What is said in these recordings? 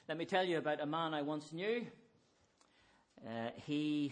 Let me tell you about a man I once knew. He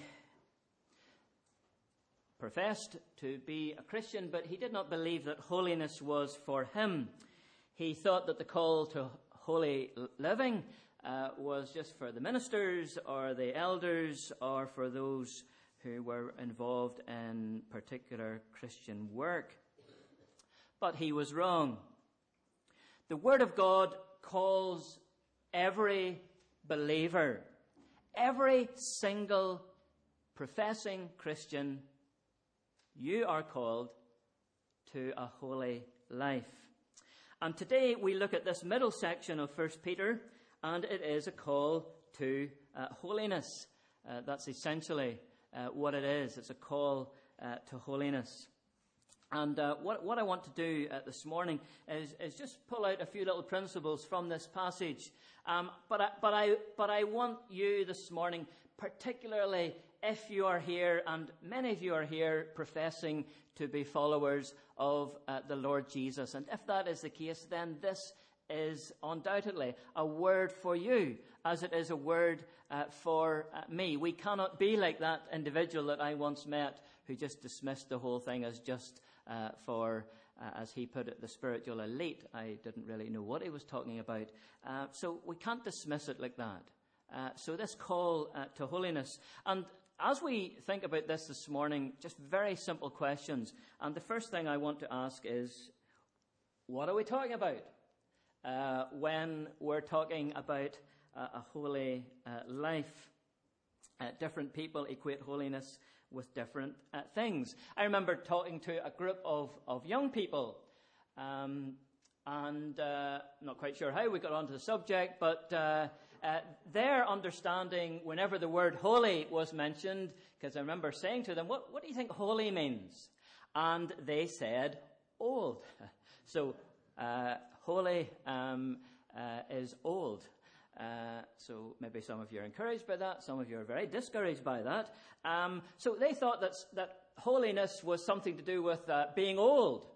professed to be a Christian, but he did not believe that holiness was for him. He thought that the call to holy living was just for the ministers or the elders or for those who were involved in particular Christian work. But he was wrong. The Word of God calls every believer, every single professing Christian, you are called to a holy life. And today we look at this middle section of 1 Peter, and it is a call to holiness. That's essentially what it is. It's a call to holiness. And what I want to do this morning is just pull out a few little principles from this passage. But I want you this morning, particularly if you are here, and many of you are here professing to be followers of the Lord Jesus. And if that is the case, then this is undoubtedly a word for you, as it is a word for me. We cannot be like that individual that I once met who just dismissed the whole thing as just for, as he put it, the spiritual elite. I didn't really know what he was talking about. So we can't dismiss it like that. So this call to holiness. And as we think about this morning, just very simple questions. And the first thing I want to ask is, what are we talking about when we're talking about a holy life? Different people equate holiness with different things. I remember talking to a group of young people, and not quite sure how we got onto the subject, but their understanding whenever the word holy was mentioned, because I remember saying to them, what do you think holy means? And they said, old. So holy is old. So maybe some of you are encouraged by that. Some of you are very discouraged by that. So they thought that holiness was something to do with being old,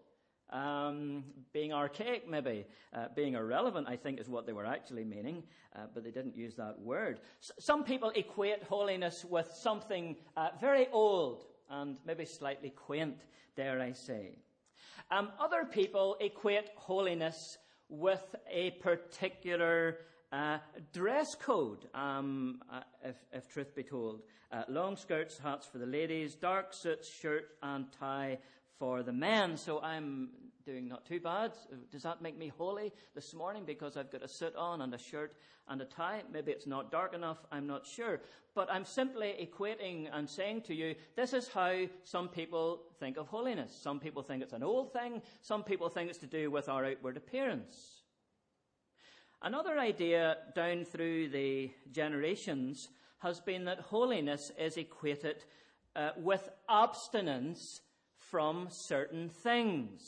being archaic, maybe being irrelevant, I think is what they were actually meaning, but they didn't use that word. Some people equate holiness with something very old and maybe slightly quaint, dare I say. Other people equate holiness with a particular dress code, if truth be told. Long skirts, hats for the ladies, dark suits, shirt and tie for the men. So I'm doing not too bad. Does that make me holy this morning because I've got a suit on and a shirt and a tie? Maybe it's not dark enough, I'm not sure. But I'm simply equating and saying to you, this is how some people think of holiness. Some people think it's an old thing. Some people think it's to do with our outward appearance. Another idea down through the generations has been that holiness is equated with abstinence from certain things.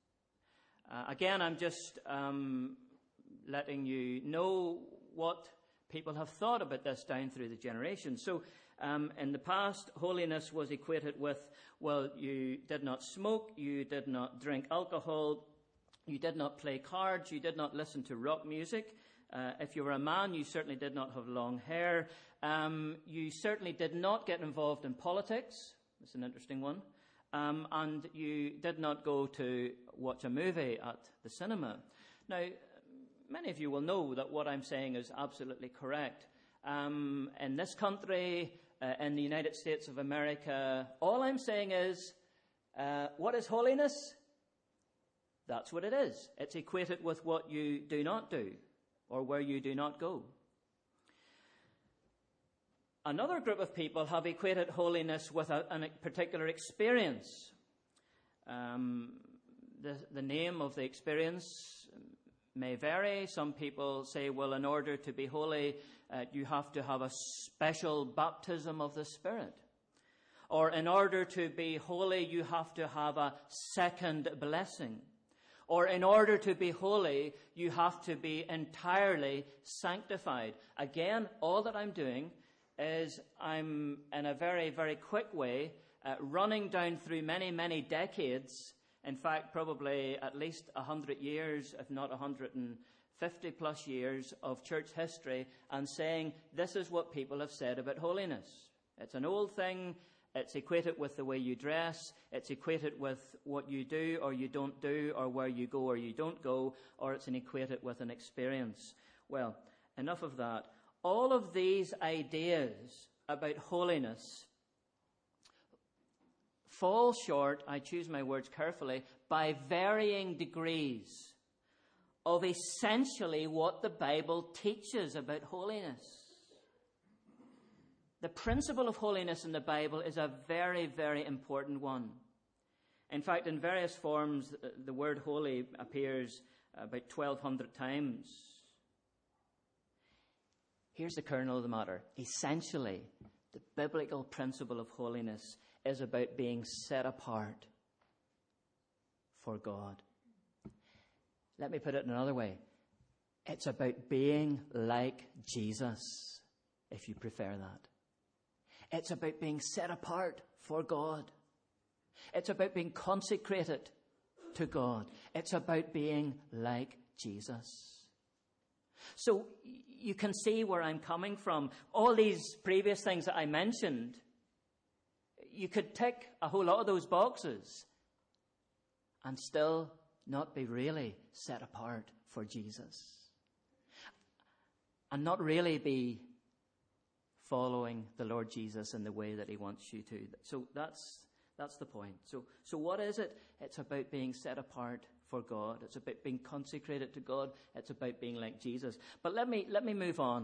Again, I'm just letting you know what people have thought about this down through the generations. So in the past, holiness was equated with, well, you did not smoke, you did not drink alcohol, you did not play cards. You did not listen to rock music. If you were a man, you certainly did not have long hair. You certainly did not get involved in politics. That's an interesting one. And you did not go to watch a movie at the cinema. Now, many of you will know that what I'm saying is absolutely correct. In this country, in the United States of America, all I'm saying is, what is holiness? That's what it is. It's equated with what you do not do or where you do not go. Another group of people have equated holiness with a particular experience. The name of the experience may vary. Some people say, well, in order to be holy, you have to have a special baptism of the Spirit. Or in order to be holy, you have to have a second blessing. Or in order to be holy, you have to be entirely sanctified. Again, all that I'm doing is I'm, in a very, very quick way, running down through many, many decades. In fact, probably at least 100 years, if not 150 50 plus years of church history and saying this is what people have said about holiness. It's an old thing. It's equated with the way you dress. It's equated with what you do or you don't do, or where you go or you don't go, or it's equated with an experience. Well, enough of that. All of these ideas about holiness fall short, I choose my words carefully, by varying degrees of essentially what the Bible teaches about holiness. The principle of holiness in the Bible is a very, very important one. In fact, in various forms, the word holy appears about 1,200 times. Here's the kernel of the matter. Essentially, the biblical principle of holiness is about being set apart for God. Let me put it another way. It's about being like Jesus, if you prefer that. It's about being set apart for God. It's about being consecrated to God. It's about being like Jesus. So you can see where I'm coming from. All these previous things that I mentioned, you could tick a whole lot of those boxes and still not be really set apart for Jesus. And not really be following the Lord Jesus in the way that he wants you to. So that's the point. So what is it? It's about being set apart for God. It's about being consecrated to God. It's about being like Jesus. But let me move on.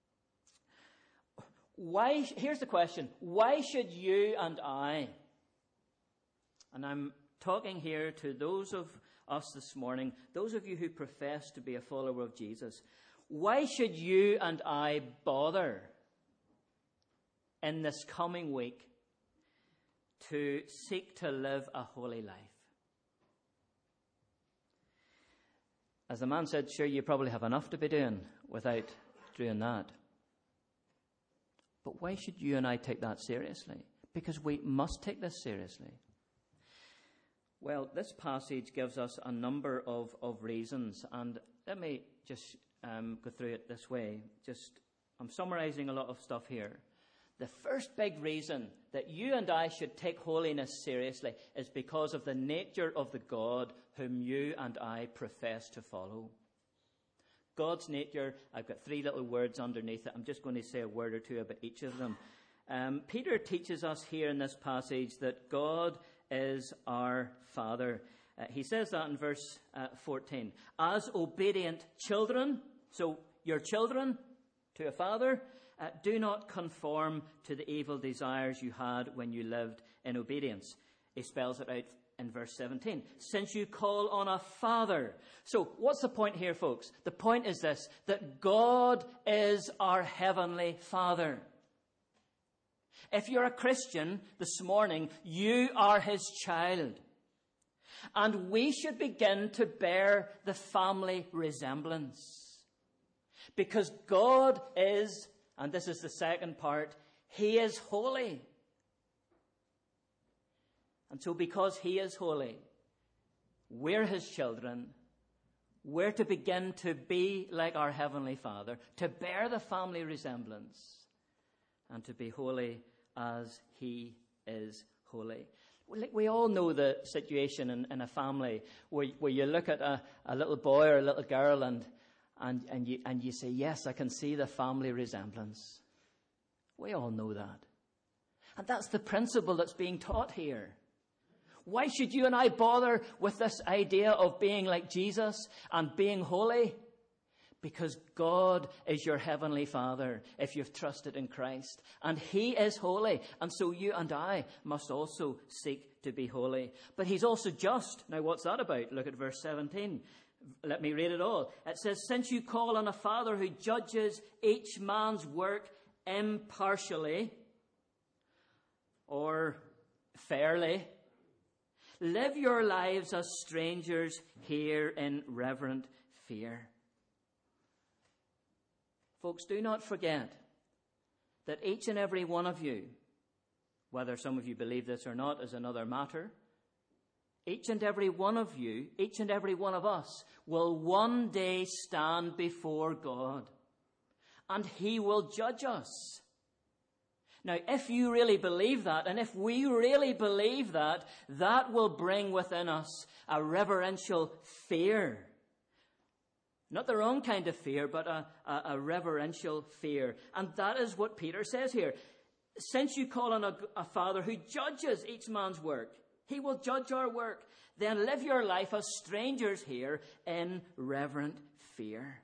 Here's the question. Why should you and I, and I'm talking here to those of us this morning, those of you who profess to be a follower of Jesus, why should you and I bother in this coming week to seek to live a holy life? As the man said, sure, you probably have enough to be doing without doing that. But why should you and I take that seriously? Because we must take this seriously. Well, this passage gives us a number of reasons, and let me just go through it this way. I'm summarizing a lot of stuff here. The first big reason that you and I should take holiness seriously is because of the nature of the God whom you and I profess to follow. God's nature, I've got 3 little words underneath it. I'm just going to say a word or two about each of them. Peter teaches us here in this passage that God is our Father. He says that in verse 14. As obedient children, so you're children to a father, do not conform to the evil desires you had when you lived in obedience. He spells it out in verse 17. Since you call on a father. So what's the point here, folks? The point is this, that God is our heavenly Father. If you're a Christian this morning, you are his child. And we should begin to bear the family resemblance. Because God is, and this is the second part, he is holy. And so because he is holy, we're his children. We're to begin to be like our Heavenly Father, to bear the family resemblance, and to be holy as he is holy. We all know the situation in a family where you look at a little boy or a little girl and you say, yes, I can see the family resemblance. We all know that. And that's the principle that's being taught here. Why should you and I bother with this idea of being like Jesus and being holy? Because God is your heavenly Father if you've trusted in Christ. And he is holy. And so you and I must also seek to be holy. But he's also just. Now what's that about? Look at verse 17. Let me read it all. It says, since you call on a Father who judges each man's work impartially or fairly, live your lives as strangers here in reverent fear. Folks, do not forget that each and every one of you, whether some of you believe this or not is another matter, each and every one of you, each and every one of us, will one day stand before God. And he will judge us. Now, if you really believe that, and if we really believe that, that will bring within us a reverential fear. Not the wrong kind of fear, but a reverential fear. And that is what Peter says here. Since you call on a Father who judges each man's work, he will judge our work. Then live your life as strangers here in reverent fear.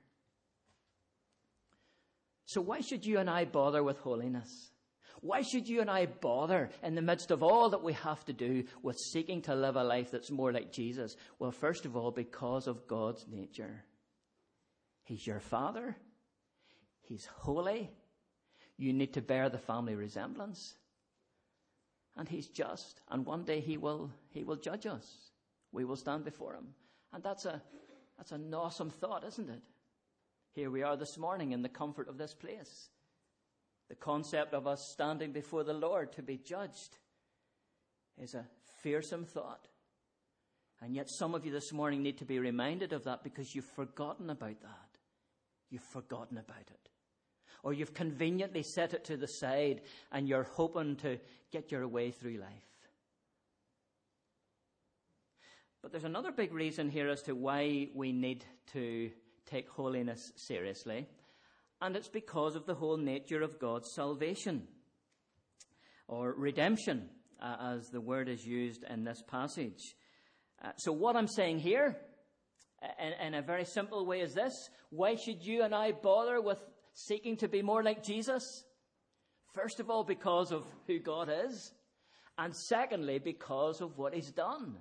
So why should you and I bother with holiness? Why should you and I bother in the midst of all that we have to do with seeking to live a life that's more like Jesus? Well, first of all, because of God's nature. He's your Father. He's holy. You need to bear the family resemblance. And he's just. And one day he will judge us. We will stand before him. And that's an awesome thought, isn't it? Here we are this morning in the comfort of this place. The concept of us standing before the Lord to be judged is a fearsome thought. And yet some of you this morning need to be reminded of that because you've forgotten about that. You've forgotten about it. Or you've conveniently set it to the side and you're hoping to get your way through life. But there's another big reason here as to why we need to take holiness seriously. And it's because of the whole nature of God's salvation, or redemption, as the word is used in this passage. So what I'm saying here, in a very simple way, is this. Why should you and I bother with seeking to be more like Jesus? First of all, because of who God is. And secondly, because of what he's done.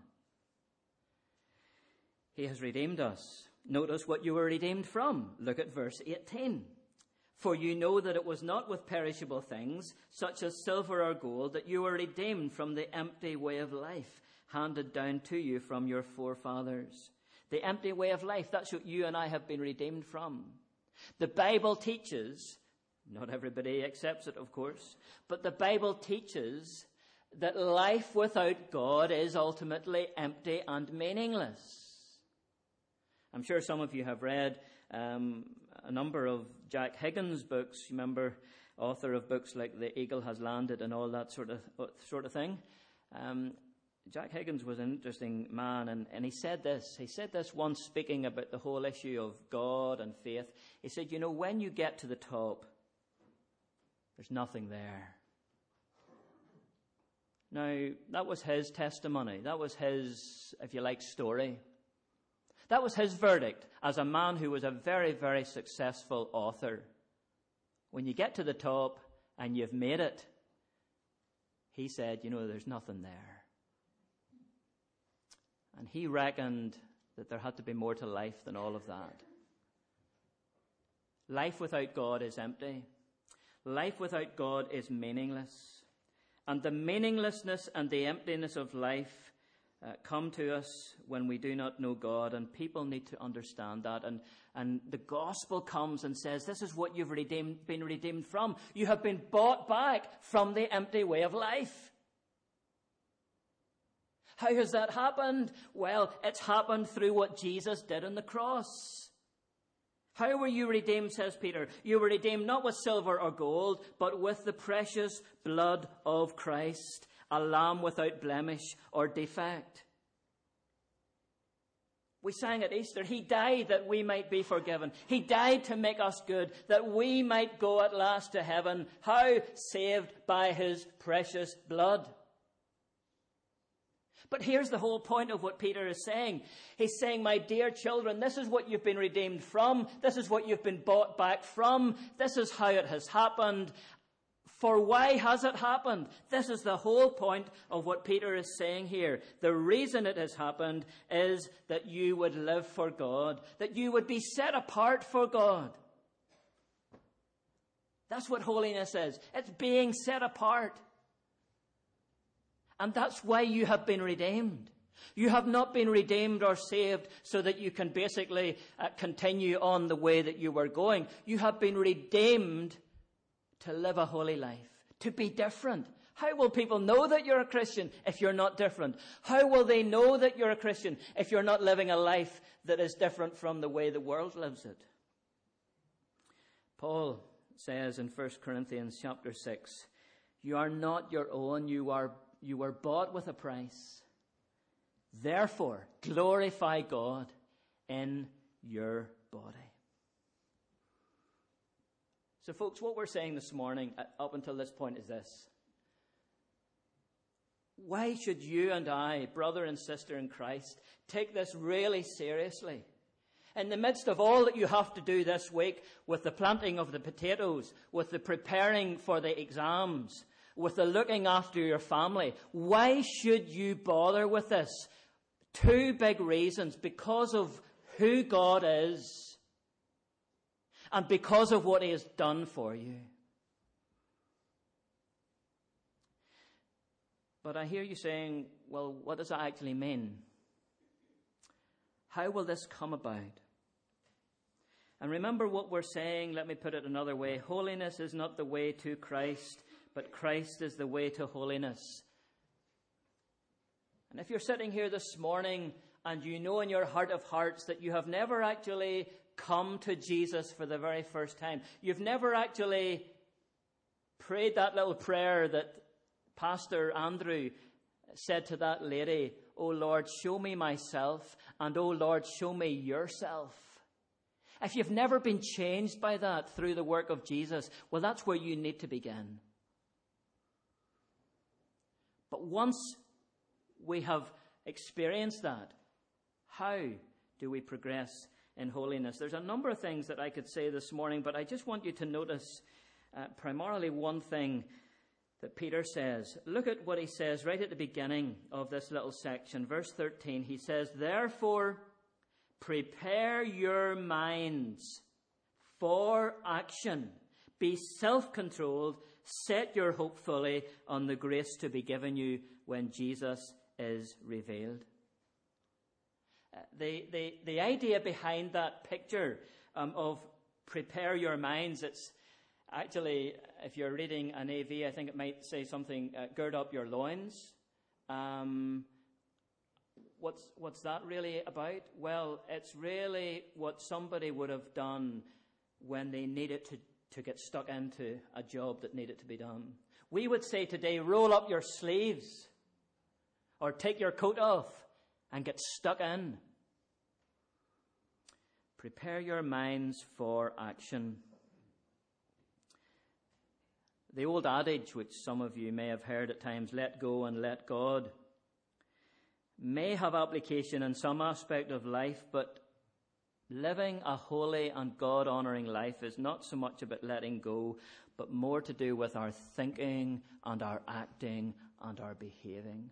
He has redeemed us. Notice what you were redeemed from. Look at verse 18. For you know that it was not with perishable things, such as silver or gold, that you were redeemed from the empty way of life, handed down to you from your forefathers. The empty way of life, that's what you and I have been redeemed from. The Bible teaches, not everybody accepts it, of course, but the Bible teaches that life without God is ultimately empty and meaningless. I'm sure some of you have read a number of Jack Higgins books. You remember, author of books like The Eagle Has Landed and all that sort of thing. Jack Higgins was an interesting man, and he said this. He said this once, speaking about the whole issue of God and faith. He said, you know, when you get to the top, there's nothing there. Now, that was his testimony. That was his, if you like, story. That was his verdict as a man who was a very, very successful author. When you get to the top and you've made it, he said, you know, there's nothing there. And he reckoned that there had to be more to life than all of that. Life without God is empty. Life without God is meaningless. And the meaninglessness and the emptiness of life come to us when we do not know God, and people need to understand that. And the gospel comes and says, this is what you've been redeemed from. You have been bought back from the empty way of life. How has that happened? Well, it's happened through what Jesus did on the cross. How were you redeemed, says Peter? You were redeemed not with silver or gold, but with the precious blood of Christ, a lamb without blemish or defect. We sang at Easter, he died that we might be forgiven. He died to make us good, that we might go at last to heaven. How? Saved by his precious blood. But here's the whole point of what Peter is saying. He's saying, my dear children, this is what you've been redeemed from. This is what you've been bought back from. This is how it has happened. For why has it happened? This is the whole point of what Peter is saying here. The reason it has happened is that you would live for God, that you would be set apart for God. That's what holiness is. It's being set apart. And that's why you have been redeemed. You have not been redeemed or saved so that you can basically continue on the way that you were going. You have been redeemed to live a holy life, to be different. How will people know that you're a Christian if you're not different? How will they know that you're a Christian if you're not living a life that is different from the way the world lives it? Paul says in 1 Corinthians chapter 6, you are not your own, you were bought with a price. Therefore, glorify God in your body. So folks, what we're saying this morning up until this point is this. Why should you and I, brother and sister in Christ, take this really seriously? In the midst of all that you have to do this week, with the planting of the potatoes, with the preparing for the exams, with the looking after your family, why should you bother with this? Two big reasons. Because of who God is, and because of what he has done for you. But I hear you saying, well, what does that actually mean? How will this come about? And remember what we're saying, let me put it another way. Holiness is not the way to Christ, but Christ is the way to holiness. And if you're sitting here this morning and you know in your heart of hearts that you have never actually come to Jesus for the very first time, you've never actually prayed that little prayer that Pastor Andrew said to that lady, "Oh Lord, show me myself, and oh Lord, show me yourself." If you've never been changed by that through the work of Jesus, well, that's where you need to begin. But once we have experienced that, how do we progress in holiness? There's a number of things that I could say this morning, but I just want you to notice primarily one thing that Peter says. Look at what he says right at the beginning of this little section. Verse 13, he says, therefore, prepare your minds for action. Be self-controlled. Set your hope fully on the grace to be given you when Jesus is revealed. The idea behind that picture of prepare your minds, it's actually, if you're reading an AV, I think it might say something, gird up your loins. What's that really about? Well, it's really what somebody would have done when they needed to get stuck into a job that needed to be done. We would say today, roll up your sleeves or take your coat off and get stuck in. Prepare your minds for action. The old adage, which some of you may have heard at times, let go and let God, may have application in some aspect of life, but living a holy and God-honoring life is not so much about letting go, but more to do with our thinking and our acting and our behaving.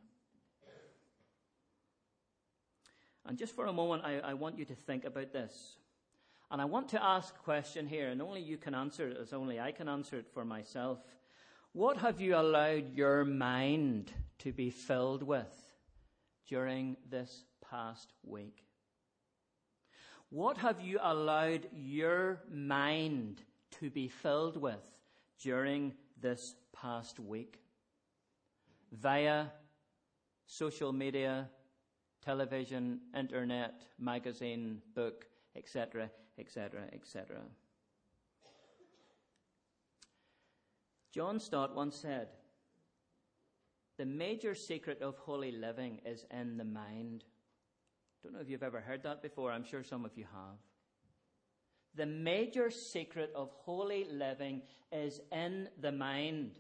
And just for a moment, I want you to think about this. And I want to ask a question here, and only you can answer it, as only I can answer it for myself. What have you allowed your mind to be filled with during this past week? What have you allowed your mind to be filled with during this past week? Via social media, television, internet, magazine, book, etc., etc., etc. John Stott once said, the major secret of holy living is in the mind. Don't know if you've ever heard that before. I'm sure some of you have. The major secret of holy living is in the mind.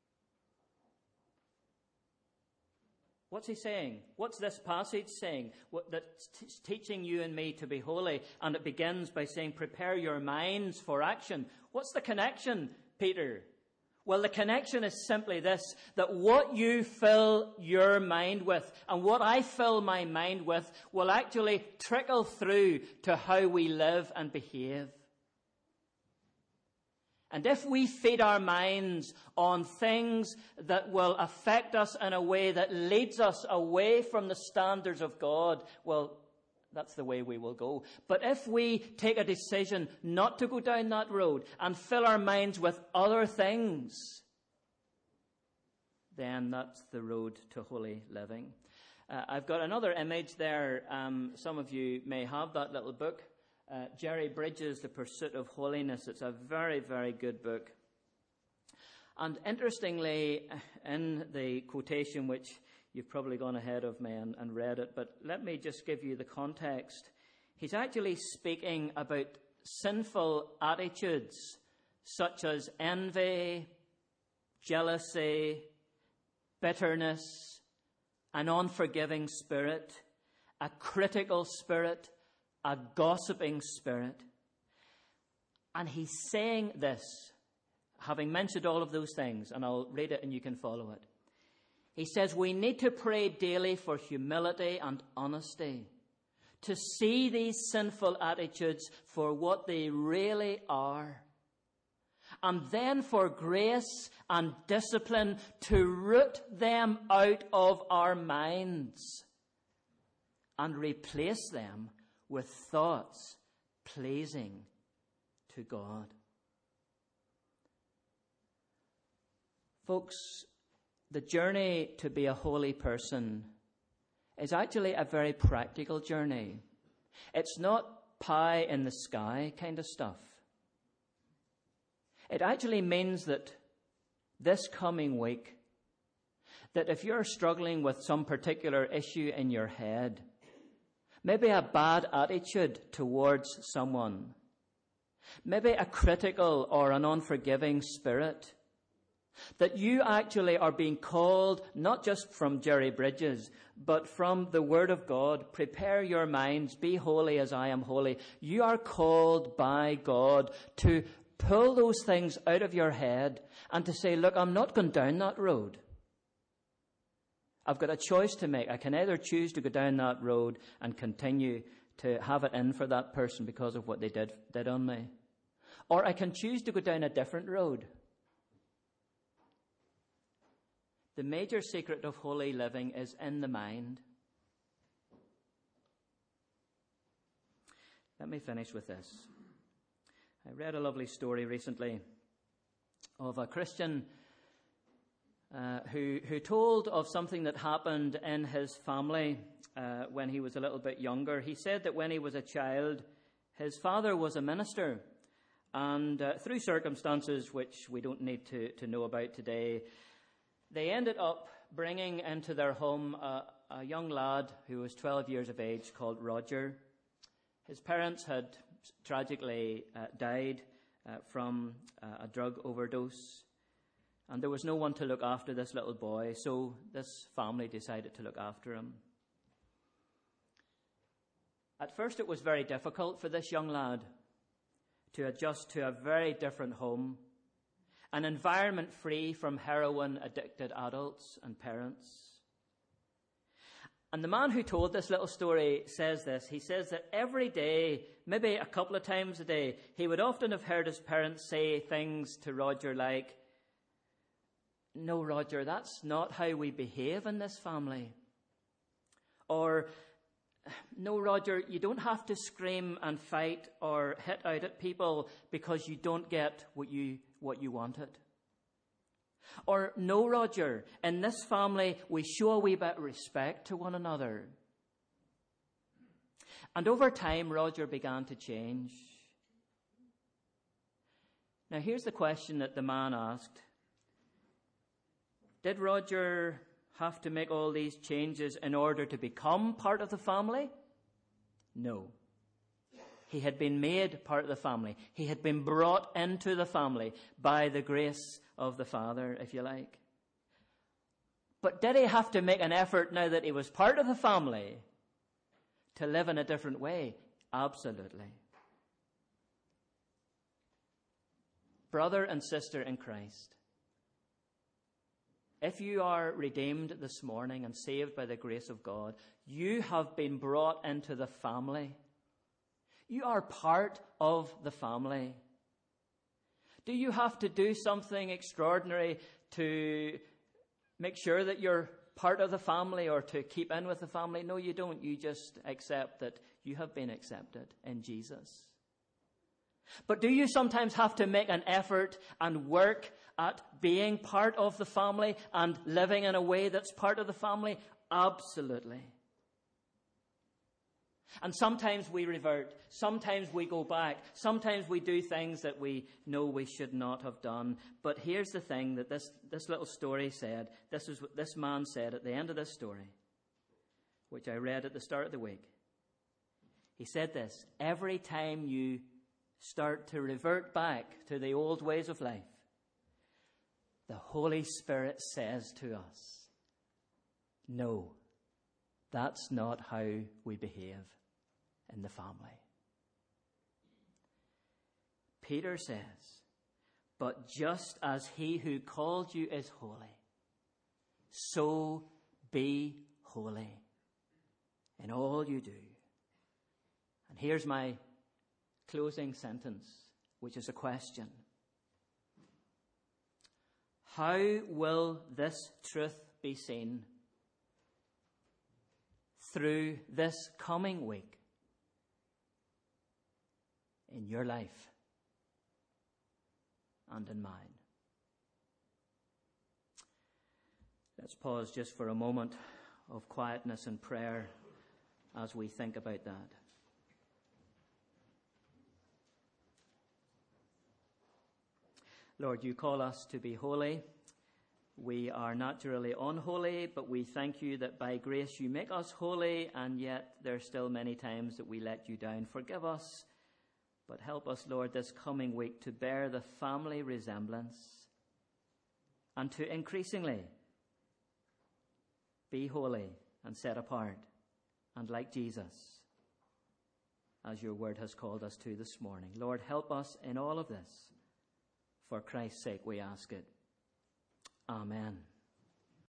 What's he saying? What's this passage saying? That's teaching you and me to be holy. And it begins by saying, prepare your minds for action. What's the connection, Peter? Well, the connection is simply this, that what you fill your mind with and what I fill my mind with will actually trickle through to how we live and behave. And if we feed our minds on things that will affect us in a way that leads us away from the standards of God, well, that's the way we will go. But if we take a decision not to go down that road and fill our minds with other things, then that's the road to holy living. I've got another image there. Some of you may have that little book. Jerry Bridges, The Pursuit of Holiness. It's a very, very good book. And interestingly, in the quotation, which you've probably gone ahead of me and read it, but let me just give you the context. He's actually speaking about sinful attitudes such as envy, jealousy, bitterness, an unforgiving spirit, a critical spirit, a gossiping spirit. And he's saying this, having mentioned all of those things, and I'll read it and you can follow it. He says, we need to pray daily for humility and honesty, to see these sinful attitudes for what they really are, and then for grace and discipline to root them out of our minds and replace them with thoughts pleasing to God. Folks, the journey to be a holy person is actually a very practical journey. It's not pie in the sky kind of stuff. It actually means that this coming week, that if you're struggling with some particular issue in your head, maybe a bad attitude towards someone, maybe a critical or an unforgiving spirit, that you actually are being called, not just from Jerry Bridges, but from the Word of God. Prepare your minds, be holy as I am holy. You are called by God to pull those things out of your head and to say, look, I'm not going down that road. I've got a choice to make. I can either choose to go down that road and continue to have it in for that person because of what they did on me. Or I can choose to go down a different road. The major secret of holy living is in the mind. Let me finish with this. I read a lovely story recently of a Christian who told of something that happened in his family when he was a little bit younger. He said that when he was a child, his father was a minister. And through circumstances which we don't need to know about today, they ended up bringing into their home a young lad who was 12 years of age called Roger. His parents had tragically died from a drug overdose, and there was no one to look after this little boy, so this family decided to look after him. At first it was very difficult for this young lad to adjust to a very different home, an environment free from heroin-addicted adults and parents. And the man who told this little story says this. He says that every day, maybe a couple of times a day, he would often have heard his parents say things to Roger like, "No, Roger, that's not how we behave in this family." Or, "No, Roger, you don't have to scream and fight or hit out at people because you don't get what you wanted." Or, "No, Roger, in this family we show a wee bit of respect to one another." And over time, Roger began to change. Now, here's the question that the man asked. Did Roger have to make all these changes in order to become part of the family? No. He had been made part of the family. He had been brought into the family by the grace of the Father, if you like. But did he have to make an effort now that he was part of the family to live in a different way? Absolutely. Brother and sister in Christ, if you are redeemed this morning and saved by the grace of God, you have been brought into the family. You are part of the family. Do you have to do something extraordinary to make sure that you're part of the family or to keep in with the family? No, you don't. You just accept that you have been accepted in Jesus. But do you sometimes have to make an effort and work at being part of the family and living in a way that's part of the family? Absolutely. And sometimes we revert. Sometimes we go back. Sometimes we do things that we know we should not have done. But here's the thing that this little story said. This is what this man said at the end of this story, which I read at the start of the week. He said this: every time you start to revert back to the old ways of life, the Holy Spirit says to us, no, that's not how we behave in the family. Peter says, but just as he who called you is holy, so be holy in all you do. And here's my closing sentence, which is a question. How will this truth be seen through this coming week in your life and in mine? Let's pause just for a moment of quietness and prayer as we think about that. Lord, you call us to be holy. We are naturally unholy, but we thank you that by grace you make us holy, and yet there are still many times that we let you down. Forgive us, but help us, Lord, this coming week to bear the family resemblance and to increasingly be holy and set apart and like Jesus, as your word has called us to this morning. Lord, help us in all of this. For Christ's sake we ask it. Amen.